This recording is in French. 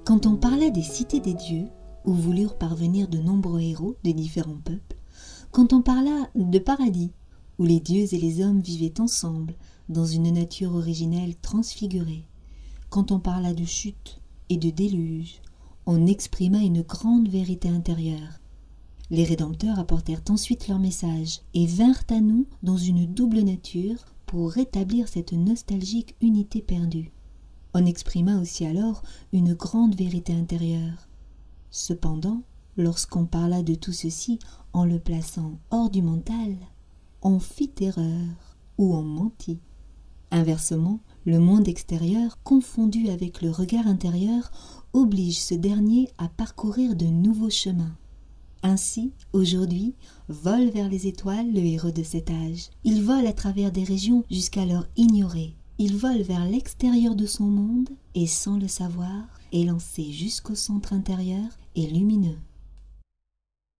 Quand on parla des cités des dieux, où voulurent parvenir de nombreux héros de différents peuples, quand on parla de paradis, où les dieux et les hommes vivaient ensemble dans une nature originelle transfigurée, quand on parla de chute et de déluge, on exprima une grande vérité intérieure. Les Rédempteurs apportèrent ensuite leur message et vinrent à nous dans une double nature pour rétablir cette nostalgique unité perdue. On exprima aussi alors une grande vérité intérieure. Cependant, lorsqu'on parla de tout ceci en le plaçant hors du mental, on fit erreur ou on mentit. Inversement, le monde extérieur, confondu avec le regard intérieur, oblige ce dernier à parcourir de nouveaux chemins. Ainsi, aujourd'hui, vole vers les étoiles le héros de cet âge. Il vole à travers des régions jusqu'alors ignorées. Il vole vers l'extérieur de son monde et, sans le savoir, est lancé jusqu'au centre intérieur et lumineux.